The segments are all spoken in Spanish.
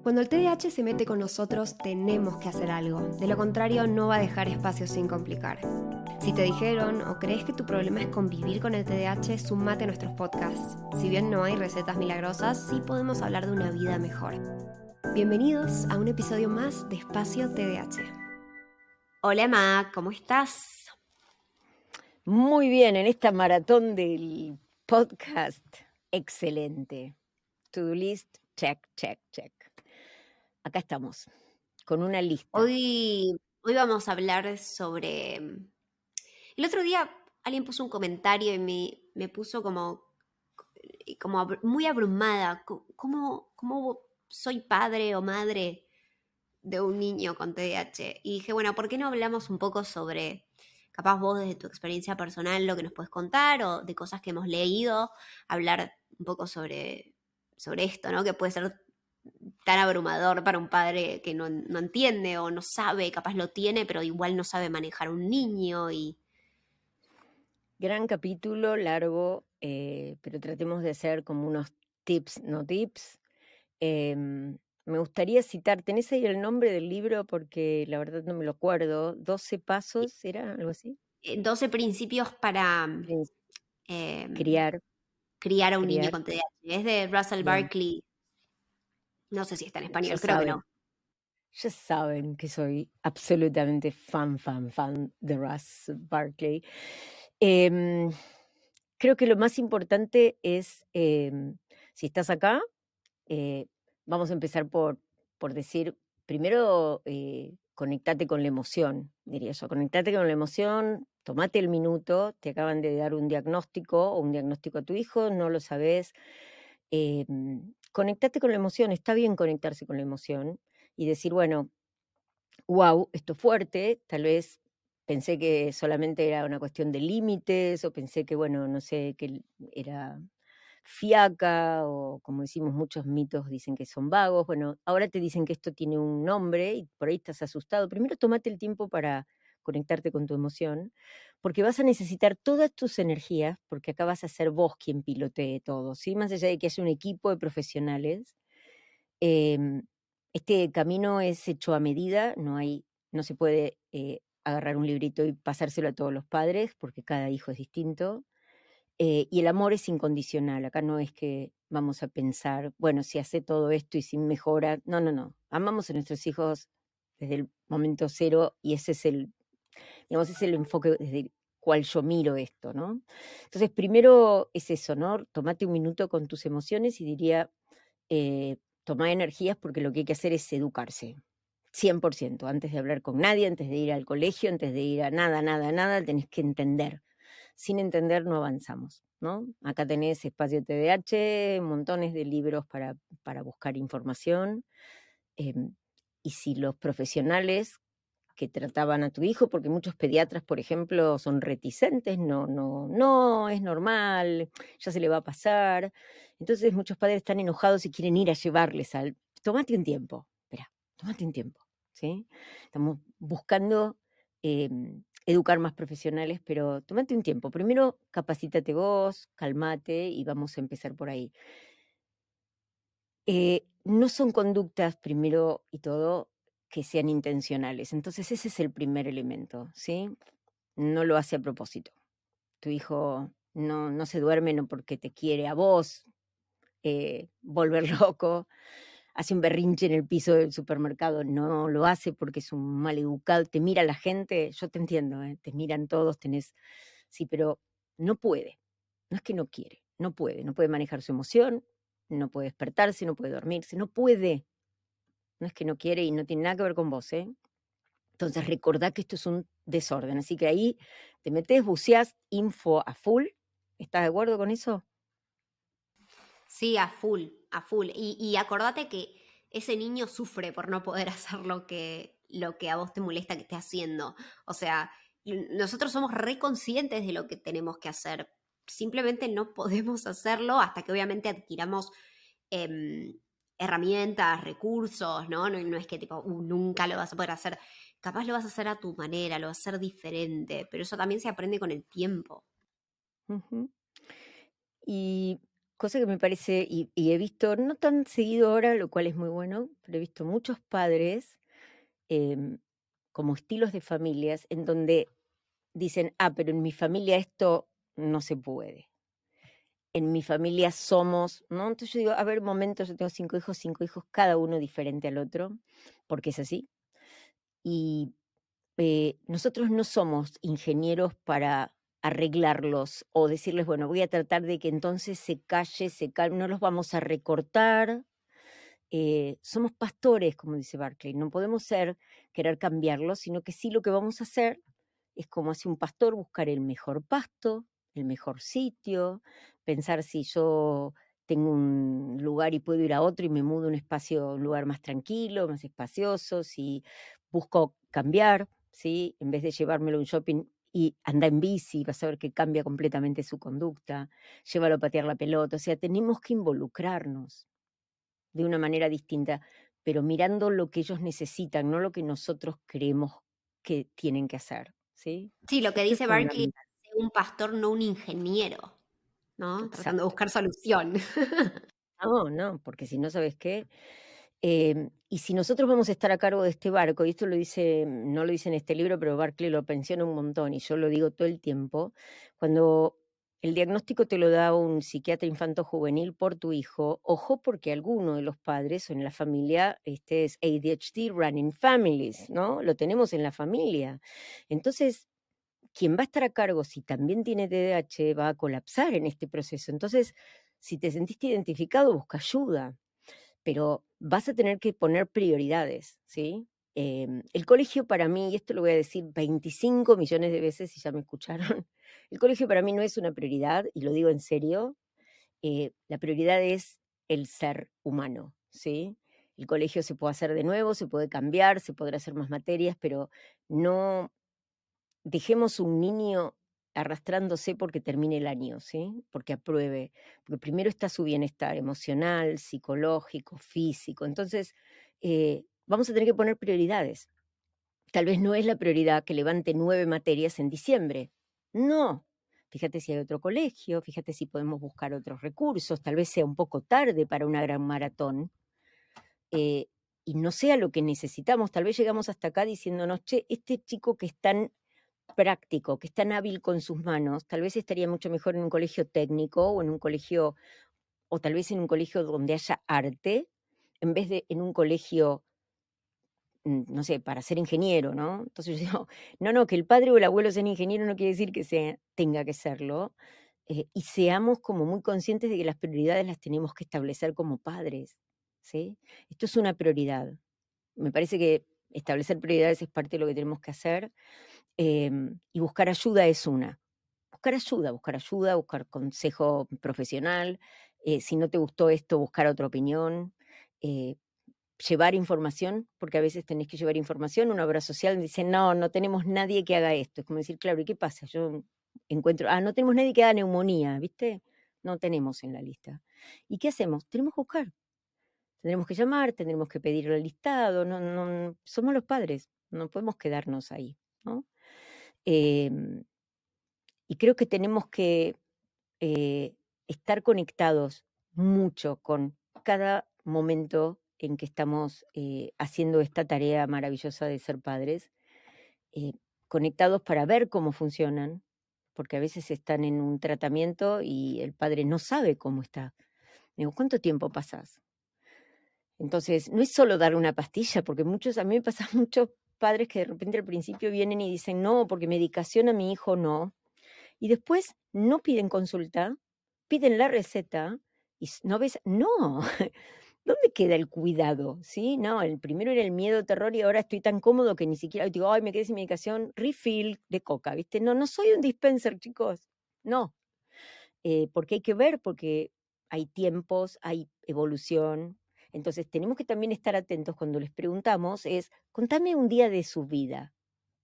Cuando el TDAH se mete con nosotros, tenemos que hacer algo. De lo contrario, no va a dejar espacio sin complicar. Si te dijeron o crees que tu problema es convivir con el TDAH, sumate a nuestros podcasts. Si bien no hay recetas milagrosas, sí podemos hablar de una vida mejor. Bienvenidos a un episodio más de Espacio TDAH. Hola, Ma, ¿cómo estás? Muy bien, en esta maratón del podcast, excelente. To-do list, check, check, check. Acá estamos, con una lista. Hoy vamos a hablar sobre... El otro día alguien puso un comentario y me puso como muy abrumada. ¿Cómo soy padre o madre de un niño con TDAH? Y dije, bueno, ¿por qué no hablamos un poco sobre, capaz vos desde tu experiencia personal, lo que nos puedes contar o de cosas que hemos leído, hablar un poco sobre esto, ¿no? Que puede ser tan abrumador para un padre que no entiende o no sabe, capaz lo tiene, pero igual no sabe manejar un niño y... Gran capítulo, largo, pero tratemos de hacer como unos tips, no tips. Me gustaría citar, ¿tenés ahí el nombre del libro? Porque la verdad no me lo acuerdo. 12 pasos, ¿era algo así? 12 principios para Prin- eh, Criar, criar a un niño criar. con TDAH. Es de Russell Bien, Barkley. No sé si está en ya español, creo que no. saben. Ya saben que soy absolutamente fan de Russ Barkley. Em, Creo que lo más importante es, si estás acá, eh, vamos a empezar por decir, primero, conectate con la emoción, diría yo. Conectate con la emoción, tomate el minuto, te acaban de dar un diagnóstico o un diagnóstico a tu hijo, no lo sabes. Conectate con la emoción, está bien conectarse con la emoción y decir, bueno, wow, esto es fuerte, tal vez pensé que solamente era una cuestión de límites o pensé que, bueno, no sé, que era fiaca o como decimos, muchos mitos dicen que son vagos. Bueno, ahora te dicen que esto tiene un nombre y por ahí estás asustado. Primero tómate el tiempo para conectarte con tu emoción, porque vas a necesitar todas tus energías, porque acá vas a ser vos quien pilotee todo, ¿sí? Más allá de que haya un equipo de profesionales, em, este camino es hecho a medida, no se puede agarrar un librito y pasárselo a todos los padres, porque cada hijo es distinto. Y el amor es incondicional. Acá no es que vamos a pensar, bueno, si hace todo esto y si mejora. No, no, no. Amamos a nuestros hijos desde el momento cero y ese es digamos, es el enfoque desde el cual yo miro esto, ¿no? Entonces, primero es eso, ¿no? Tomate un minuto con tus emociones y diría, tomá energías porque lo que hay que hacer es educarse. 100%, antes de hablar con nadie, antes de ir al colegio, antes de ir a nada, nada, nada, tenés que entender. Sin entender no avanzamos, ¿no? Acá tenés Espacio TDAH, montones de libros para buscar información. Y si los profesionales que trataban a tu hijo, porque muchos pediatras, por ejemplo, son reticentes, no, es normal, ya se le va a pasar. Entonces muchos padres están enojados y quieren ir a llevarles al... Tómate un tiempo, espera, tómate un tiempo, ¿sí? Estamos buscando educar más profesionales, pero tómate un tiempo. Primero capacítate vos, calmate y vamos a empezar por ahí. No son conductas, primero y todo, que sean intencionales. Entonces ese es el primer elemento, ¿sí? No lo hace a propósito. Tu hijo no se duerme no porque te quiere a vos volver loco, hace un berrinche en el piso del supermercado, no lo hace porque es un maleducado, te mira la gente, yo te entiendo, te miran todos, sí, pero no puede, no es que no quiere, no puede manejar su emoción, no puede despertarse, no puede dormirse, no puede, no es que no quiere y no tiene nada que ver con vos, ¿eh? Entonces recordá que esto es un desorden, así que ahí te metés, buceás, info a full, ¿estás de acuerdo con eso? Sí, a full, a full. Y acordate que ese niño sufre por no poder hacer lo que a vos te molesta que esté haciendo. O sea, nosotros somos reconscientes de lo que tenemos que hacer. Simplemente no podemos hacerlo hasta que obviamente adquiramos em, herramientas, recursos, ¿no? No es que tipo, nunca lo vas a poder hacer. Capaz lo vas a hacer a tu manera, lo vas a hacer diferente, pero eso también se aprende con el tiempo. Ujú. Y cosa que me parece, y he visto, no tan seguido ahora, lo cual es muy bueno, pero he visto muchos padres em, como estilos de familias en donde dicen, pero en mi familia esto no se puede. En mi familia somos, ¿no? Entonces yo digo, a ver, momentos, yo tengo 5 hijos, cada uno diferente al otro, porque es así. Y nosotros no somos ingenieros para arreglarlos o decirles, bueno, voy a tratar de que entonces se calle, se calme, no los vamos a recortar. Somos pastores, como dice Barclay, no podemos querer cambiarlos, sino que sí lo que vamos a hacer es como hace un pastor, buscar el mejor pasto, el mejor sitio, pensar si yo tengo un lugar y puedo ir a otro y me mudo a un espacio, un lugar más tranquilo, más espacioso, si busco cambiar, ¿sí? En vez de llevármelo a un shopping y anda en bici, vas a ver que cambia completamente su conducta, llévalo a patear la pelota, o sea, tenemos que involucrarnos de una manera distinta, pero mirando lo que ellos necesitan, no lo que nosotros creemos que tienen que hacer, ¿sí? Sí, lo que Esto es dice Barkley fundamental. es ser un pastor, no un ingeniero, ¿no? Tratando de Exacto. buscar solución. No, no, porque si no, ¿sabes qué? Y si nosotros vamos a estar a cargo de este barco, y esto lo dice, no lo dice en este libro, pero Barclay lo menciona un montón, y yo lo digo todo el tiempo, cuando el diagnóstico te lo da un psiquiatra infanto-juvenil por tu hijo, ojo porque alguno de los padres o en la familia, este es ADHD running families, ¿no? Lo tenemos en la familia. Entonces, quien va a estar a cargo, si también tiene TDAH, va a colapsar en este proceso. Entonces, si te sentiste identificado, busca ayuda, pero vas a tener que poner prioridades, ¿sí? El colegio para mí, y esto lo voy a decir 25 millones de veces y ya me escucharon, el colegio para mí no es una prioridad, y lo digo en serio, la prioridad es el ser humano, ¿sí? El colegio se puede hacer de nuevo, se puede cambiar, se podrá hacer más materias, pero no dejemos un niño arrastrándose porque termine el año, ¿sí? Porque apruebe, porque primero está su bienestar emocional, psicológico, físico. Entonces, vamos a tener que poner prioridades. Tal vez no es la prioridad que levante 9 materias en diciembre. No. Fíjate si hay otro colegio, fíjate si podemos buscar otros recursos, tal vez sea un poco tarde para una gran maratón, eh, y no sea lo que necesitamos. Tal vez llegamos hasta acá diciéndonos, che, este chico que es tan práctico, que es tan hábil con sus manos, tal vez estaría mucho mejor en un colegio técnico o en un colegio, o tal vez en un colegio donde haya arte, en vez de en un colegio, no sé, para ser ingeniero, ¿no? Entonces yo digo, no, no, que el padre o el abuelo sea ingeniero no quiere decir que tenga que serlo, y seamos como muy conscientes de que las prioridades las tenemos que establecer como padres, ¿sí? Esto es una prioridad. Me parece que establecer prioridades es parte de lo que tenemos que hacer, y buscar ayuda es una. Buscar ayuda, buscar consejo profesional, si no te gustó esto, buscar otra opinión, eh, llevar información, porque a veces tenés que llevar información, una obra social dice, no, no tenemos nadie que haga esto. Es como decir, claro, ¿y qué pasa? Yo encuentro, no tenemos nadie que haga neumonía, ¿viste? No tenemos en la lista. ¿Y qué hacemos? Tenemos que buscar, tendremos que llamar, tendremos que pedir el listado, no, no, somos los padres, no podemos quedarnos ahí, ¿no? Em, y creo que tenemos que eh, estar conectados mucho con cada momento en que estamos haciendo esta tarea maravillosa de ser padres, eh, conectados para ver cómo funcionan, porque a veces están en un tratamiento y el padre no sabe cómo está. Digo, ¿cuánto tiempo pasas? Entonces, no es solo dar una pastilla, porque a mí me pasan muchos padres que de repente al principio vienen y dicen, no, porque medicación a mi hijo no, y después no piden consulta, piden la receta y no ves, no, ¿dónde queda el cuidado? ¿Sí? No, el primero era el miedo, terror y ahora estoy tan cómodo que ni siquiera digo, ay, me quedé sin medicación, refill de coca, ¿viste? No, no soy un dispenser, chicos, no, porque hay que ver, porque hay tiempos, hay evolución. Entonces tenemos que también estar atentos cuando les preguntamos, contame un día de su vida.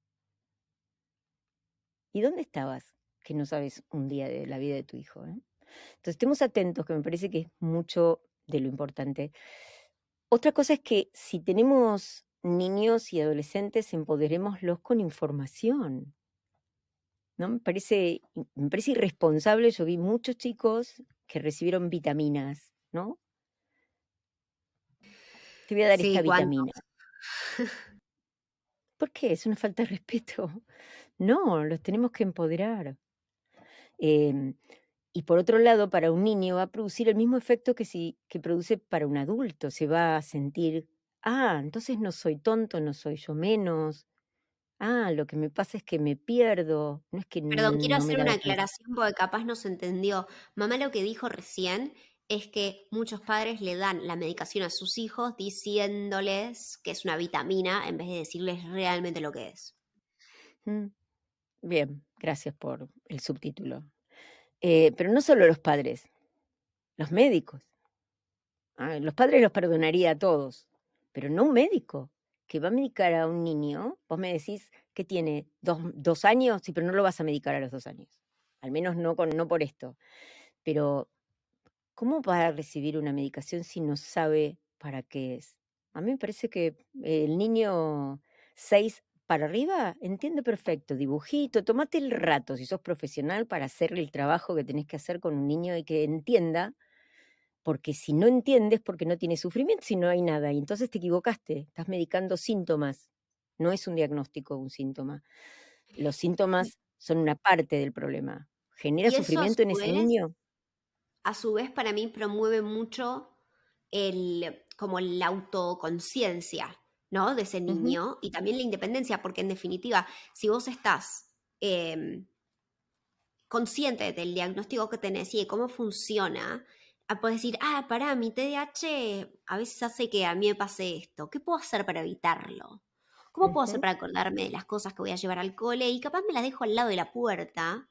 ¿Y dónde estabas que no sabes un día de la vida de tu hijo? Entonces, estemos atentos, que me parece que es mucho de lo importante. Otra cosa es que si tenemos niños y adolescentes, empoderémoslos con información, ¿no? Me parece irresponsable. Yo vi muchos chicos que recibieron vitaminas, ¿no? Te voy a dar esta Sí, vitamina. ¿cuántos? ¿Por qué? Es una falta de respeto. No, los tenemos que empoderar. Em, y por otro lado, para un niño va a producir el mismo efecto que produce para un adulto. Se va a sentir, entonces no soy tonto, no soy yo menos. Lo que me pasa es que me pierdo. No es que Perdón, quiero no me hacer da una ganas. aclaración porque capaz no se entendió. Mamá lo que dijo recién es que muchos padres le dan la medicación a sus hijos diciéndoles que es una vitamina en vez de decirles realmente lo que es. Mm, Bien, gracias por el subtítulo. Pero no solo los padres, los médicos. Los padres los perdonaría a todos, pero no un médico que va a medicar a un niño. Vos me decís que tiene 2 años, sí, pero no lo vas a medicar a los 2 años. Al menos no por esto. Pero, ¿cómo va a recibir una medicación si no sabe para qué es? A mí me parece que el niño 6 para arriba entiende perfecto, dibujito, tomate el rato si sos profesional para hacer el trabajo que tenés que hacer con un niño y que entienda, porque si no entiendes, porque no tiene sufrimiento, si no hay nada, y entonces te equivocaste, estás medicando síntomas, no es un diagnóstico un síntoma. Los Y, síntomas son una parte del problema. ¿Genera y eso sufrimiento en ese niño? a su vez para mí promueve mucho como la autoconciencia, ¿no? De ese Ujú, niño y también la independencia, porque en definitiva, si vos estás consciente del diagnóstico que tenés y de cómo funciona, puedes decir, pará, mi TDAH a veces hace que a mí me pase esto. ¿Qué puedo hacer para evitarlo? ¿Cómo puedo hacer ujú, para acordarme de las cosas que voy a llevar al cole? Y capaz me las dejo al lado de la puerta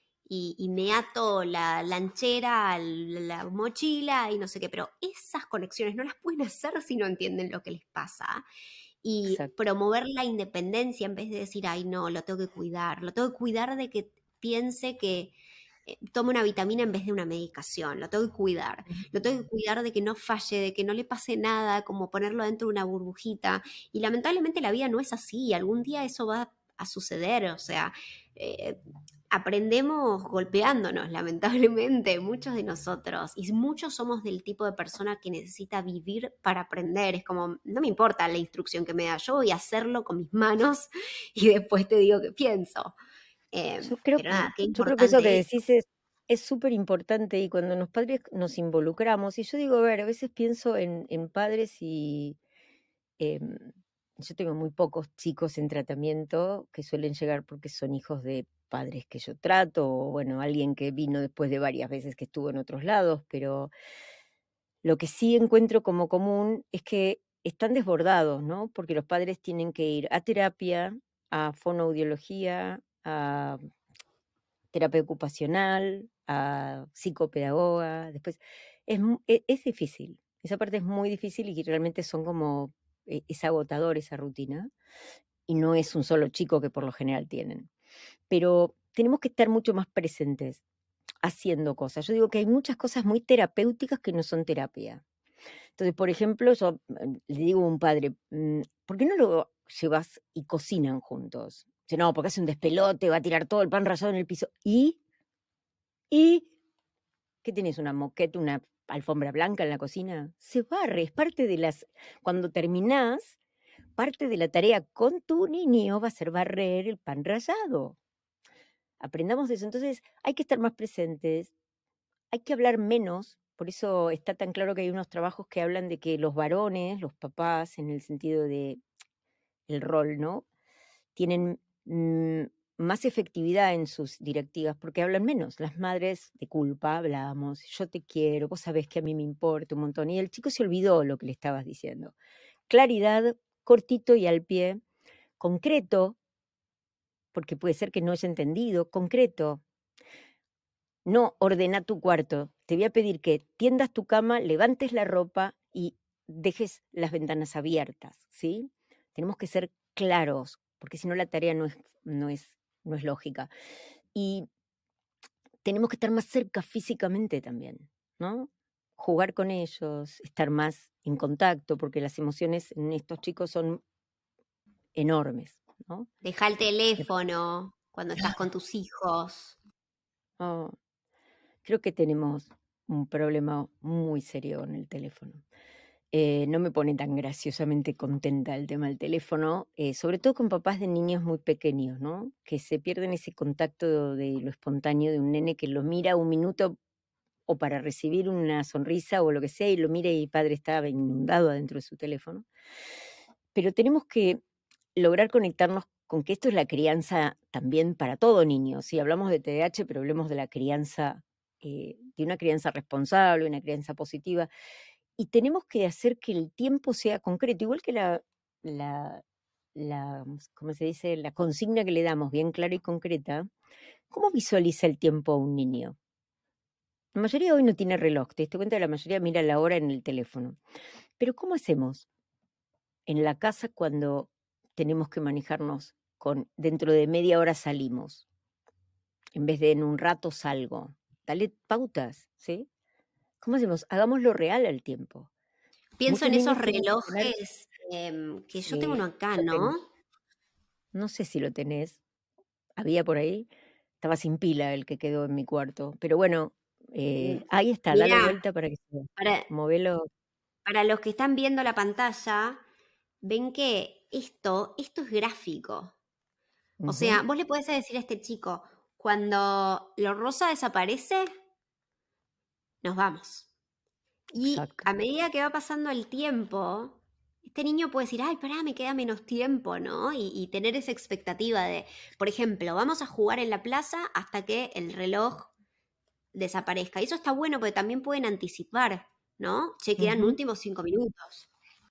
y me ato la lanchera a la mochila y no sé qué, pero esas conexiones no las pueden hacer si no entienden lo que les pasa. Y exacto. promover la independencia en vez de decir, ay, no, lo tengo que cuidar de que piense que tome una vitamina en vez de una medicación, lo tengo que cuidar, Ujú, lo tengo que cuidar de que no falle, de que no le pase nada, como ponerlo dentro de una burbujita. Y lamentablemente la vida no es así, algún día eso va a suceder, o sea, eh, aprendemos golpeándonos, lamentablemente, muchos de nosotros, y muchos somos del tipo de persona que necesita vivir para aprender, es como, no me importa la instrucción que me da, yo voy a hacerlo con mis manos y después te digo qué pienso. Pero nada, qué yo creo que eso que importante eso. decís es súper importante, y cuando los padres nos involucramos, y yo digo, a ver, a veces pienso en padres y em, yo tengo muy pocos chicos en tratamiento que suelen llegar porque son hijos de padres que yo trato, o bueno, alguien que vino después de varias veces que estuvo en otros lados, pero lo que sí encuentro como común es que están desbordados, ¿no? Porque los padres tienen que ir a terapia, a fonoaudiología, a terapia ocupacional, a psicopedagoga, después es difícil, esa parte es muy difícil y que realmente son como, es agotador esa rutina, y no es un solo chico que por lo general tienen. Pero tenemos que estar mucho más presentes haciendo cosas. Yo digo que hay muchas cosas muy terapéuticas que no son terapia. Entonces, por ejemplo, yo le digo a un padre, ¿por qué no lo llevas y cocinan juntos? Dice, no, porque hace un despelote, va a tirar todo el pan rallado en el piso. ¿Y qué tenés? ¿Una moqueta, una alfombra blanca en la cocina? Se barre, es parte de las... Cuando terminás, parte de la tarea con tu niño va a ser barrer el pan rallado. Aprendamos eso. Entonces, hay que estar más presentes, hay que hablar menos. Por eso está tan claro que hay unos trabajos que hablan de que los varones, los papás, en el sentido de el rol, ¿no? Tienen más efectividad en sus directivas porque hablan menos. Las madres de culpa hablamos, yo te quiero, vos sabés que a mí me importa un montón. Y el chico se olvidó lo que le estabas diciendo. Claridad, cortito y al pie, concreto, porque puede ser que no haya entendido, concreto. No ordena tu cuarto. Te voy a pedir que tiendas tu cama, levantes la ropa y dejes las ventanas abiertas, ¿sí? Tenemos que ser claros, porque si no la tarea no es, no es lógica. Y tenemos que estar más cerca físicamente también, ¿no? Jugar con ellos, estar más en contacto, porque las emociones en estos chicos son enormes, ¿no? Deja el teléfono cuando estás con tus hijos. Oh, creo que tenemos un problema muy serio en el teléfono. No me pone tan graciosamente contenta el tema del teléfono, sobre todo con papás de niños muy pequeños, ¿no? Que se pierden ese contacto de lo espontáneo de un nene que lo mira un minuto o para recibir una sonrisa o lo que sea, y lo mira y el padre está inundado adentro de su teléfono. Pero tenemos que lograr conectarnos con que esto es la crianza también para todo niño. Si hablamos de TDAH, pero hablemos de la crianza, de una crianza responsable, una crianza positiva. Y tenemos que hacer que el tiempo sea concreto, igual que la, ¿cómo se dice? La consigna que le damos, bien clara y concreta. ¿Cómo visualiza el tiempo un niño? La mayoría hoy no tiene reloj, te diste cuenta, la mayoría mira la hora en el teléfono. Pero ¿cómo hacemos en la casa cuando tenemos que manejarnos con dentro de media hora salimos, en vez de en un rato salgo? Dale pautas, ¿sí? ¿Cómo hacemos? Hagámoslo real al tiempo. Pienso Muchos en esos niños tienen que poner, relojes que yo tengo sí, uno acá, yo ¿no? tengo, no sé si lo tenés, había por ahí, estaba sin pila el que quedó en mi cuarto, pero bueno, ahí está, dalo Mirá, vuelta para que se vea. para, Movelo. para los que están viendo la pantalla, ven que esto es gráfico. O Ujú, sea, vos le podés decir a este chico, cuando lo rosa desaparece, nos vamos. Y exacto. a medida que va pasando el tiempo, este niño puede decir, ay, pará, me queda menos tiempo, ¿no? Y tener esa expectativa de, por ejemplo, vamos a jugar en la plaza hasta que el reloj desaparezca. Y eso está bueno porque también pueden anticipar, ¿no? Che, quedan Ujú. últimos 5 minutos.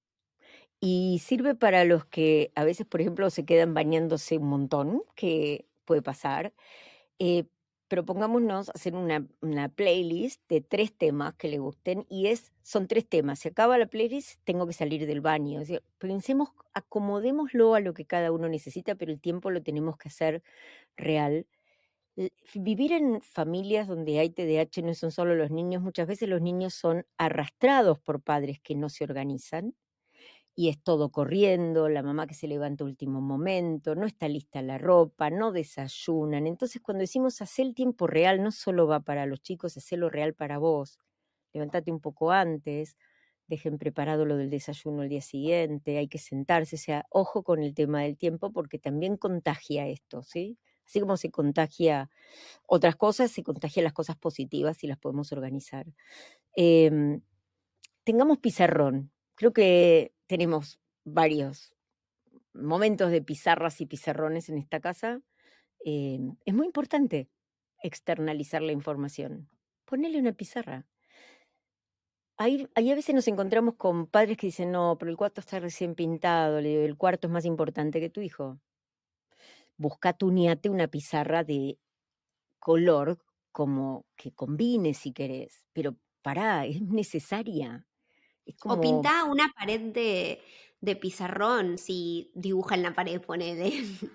Y sirve para los que a veces, por ejemplo, se quedan bañándose un montón, que puede pasar. Eh, Propongámonos hacer una playlist de 3 temas que le gusten y son 3 temas. Se acaba la playlist, tengo que salir del baño. Es decir, pensemos, acomodémoslo a lo que cada uno necesita, pero el tiempo lo tenemos que hacer real. Vivir en familias donde hay TDAH no son solo los niños, muchas veces los niños son arrastrados por padres que no se organizan y es todo corriendo, la mamá que se levanta a último momento, no está lista la ropa, no desayunan. Entonces, cuando decimos hacer el tiempo real, no solo va para los chicos, hacerlo real para vos. Levantate un poco antes, dejen preparado lo del desayuno el día siguiente, hay que sentarse, o sea, ojo con el tema del tiempo porque también contagia esto, ¿sí? Así como se contagia otras cosas, se contagia las cosas positivas y las podemos organizar. Em, Tengamos pizarrón. Creo que tenemos varios momentos de pizarras y pizarrones en esta casa. Es muy importante externalizar la información. Ponele una pizarra. Ahí a veces nos encontramos con padres que dicen, no, pero el cuarto está recién pintado, le digo, el cuarto es más importante que tu hijo. Busca tuneate una pizarra de color como que combine si querés, pero pará, es necesaria. Es O como, pintá una pared de pizarrón, si dibuja en la pared, ponele.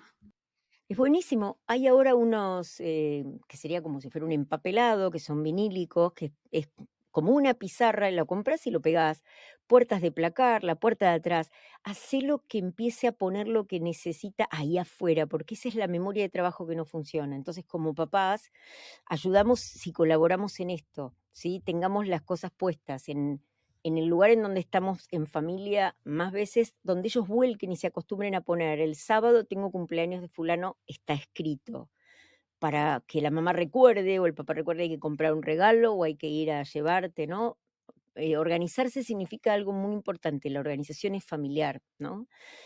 es buenísimo. Hay ahora unos, que sería como si fuera un empapelado, que son vinílicos, que es como una pizarra, lo compras y lo pegás. Puertas de placar, la puerta de atrás. Hacelo que empiece a poner lo que necesita ahí afuera, porque esa es la memoria de trabajo que no funciona. Entonces, como papás, ayudamos si colaboramos en esto, ¿sí? Tengamos las cosas puestas en el lugar en donde estamos en familia, más veces donde ellos vuelquen y se acostumbren a poner, el sábado tengo cumpleaños de fulano, está escrito, para que la mamá recuerde o el papá recuerde hay que comprar un regalo o hay que ir a llevarte, ¿no? Organizarse significa algo muy importante, la organización es familiar, ¿no?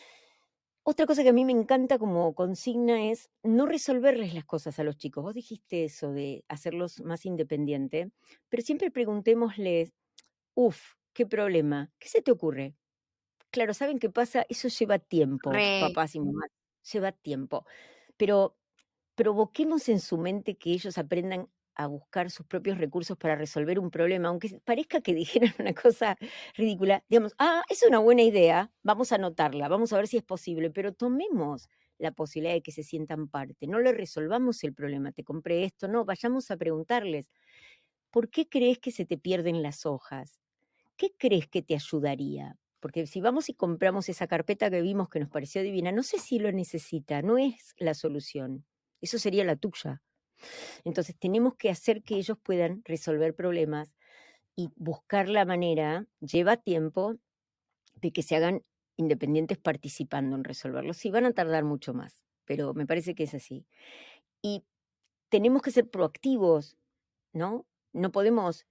Otra cosa que a mí me encanta como consigna es no resolverles las cosas a los chicos. Vos dijiste eso de hacerlos más independientes, pero siempre preguntémosles, uf, qué problema, ¿qué se te ocurre? Claro, ¿saben qué pasa? Eso lleva tiempo, Re. papás y mamás, lleva tiempo. Pero provoquemos en su mente que ellos aprendan a buscar sus propios recursos para resolver un problema, aunque parezca que dijeran una cosa ridícula, digamos, es una buena idea, vamos a anotarla, vamos a ver si es posible, pero tomemos la posibilidad de que se sientan parte, no le resolvamos el problema, te compré esto, no, vayamos a preguntarles, ¿por qué crees que se te pierden las hojas? ¿Qué crees que te ayudaría? Porque si vamos y compramos esa carpeta que vimos que nos pareció divina, no sé si lo necesita, no es la solución. Eso sería la tuya. Entonces tenemos que hacer que ellos puedan resolver problemas. y buscar la manera, lleva tiempo, de que se hagan independientes participando en resolverlo. Sí, van a tardar mucho más, pero me parece que es así. Y tenemos que ser proactivos, ¿no? No podemos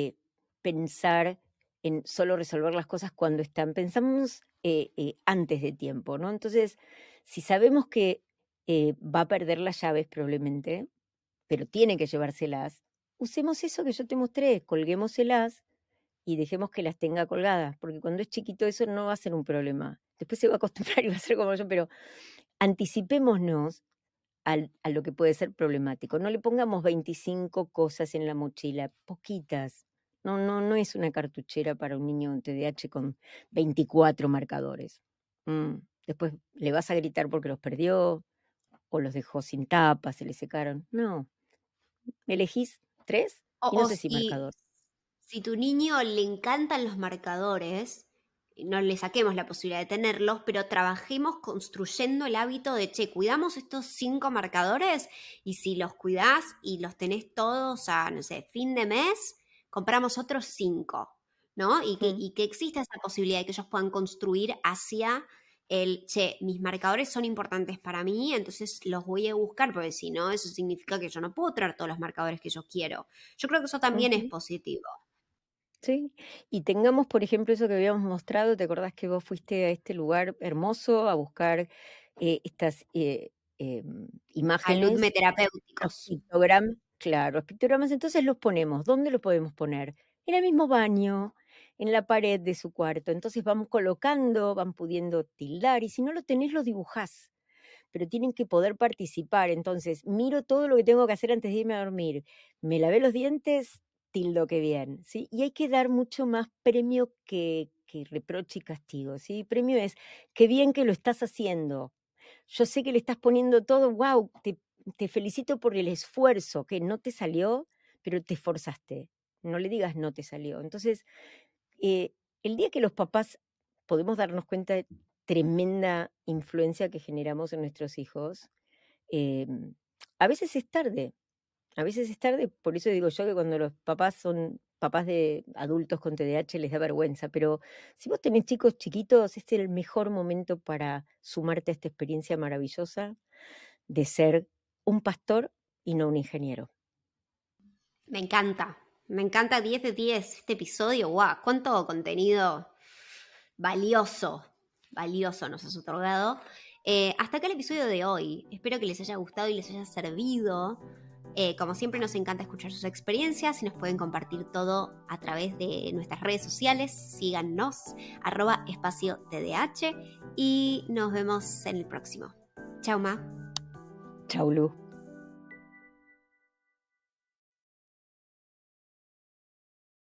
pensar en solo resolver las cosas cuando están. Pensamos antes de tiempo, ¿no? Entonces, si sabemos que va a perder las llaves probablemente, pero tiene que llevárselas, usemos eso que yo te mostré, colguémoselas y dejemos que las tenga colgadas, porque cuando es chiquito eso no va a ser un problema. Después se va a acostumbrar y va a ser como yo, pero anticipémonos a lo que puede ser problemático. No le pongamos 25 cosas en la mochila, poquitas. No es una cartuchera para un niño en TDAH con 24 marcadores. Después le vas a gritar porque los perdió o los dejó sin tapa, se le secaron. No, elegís 3 O, y no o sé si marcador. si tu niño le encantan los marcadores, no le saquemos la posibilidad de tenerlos, pero trabajemos construyendo el hábito de, che, cuidamos estos 5 marcadores y si los cuidás y los tenés todos a, no sé, fin de mes, compramos otros 5, ¿no? Y que exista esa posibilidad de que ellos puedan construir hacia el, che, mis marcadores son importantes para mí, entonces los voy a buscar, porque si no, eso significa que yo no puedo traer todos los marcadores que yo quiero. Yo creo que eso también es Ujú. positivo. Sí, y tengamos, por ejemplo, eso que habíamos mostrado, ¿te acordás que vos fuiste a este lugar hermoso a buscar estas imágenes, los Terapéuticos. pictogramas? Claro, los pictogramas, entonces los ponemos. ¿Dónde los podemos poner? En el mismo baño, en la pared de su cuarto. Entonces vamos colocando, van pudiendo tildar, y si no lo tenés, lo dibujás. Pero tienen que poder participar. Entonces, miro todo lo que tengo que hacer antes de irme a dormir. Me lavé los dientes, tildo que bien, ¿sí? Y hay que dar mucho más premio que reproche y castigo, ¿sí? Premio es, qué bien que lo estás haciendo. Yo sé que le estás poniendo todo, wow, te felicito por el esfuerzo, que no te salió, pero te esforzaste. No le digas no te salió. Entonces, eh, el día que los papás podemos darnos cuenta de tremenda influencia que generamos en nuestros hijos, em, a veces es tarde, a veces es tarde, por eso digo yo que cuando los papás son papás de adultos con TDAH les da vergüenza, pero si vos tenés chicos chiquitos, este es el mejor momento para sumarte a esta experiencia maravillosa de ser un pastor y no un ingeniero. Me encanta 10 de 10 este episodio, guau, cuánto contenido valioso, valioso nos has otorgado. Hasta acá el episodio de hoy, espero que les haya gustado y les haya servido. Como siempre nos encanta escuchar sus experiencias y nos pueden compartir todo a través de nuestras redes sociales. Síganos, @espacio TDH y nos vemos en el próximo. Chao, Ma. Chau, Lu.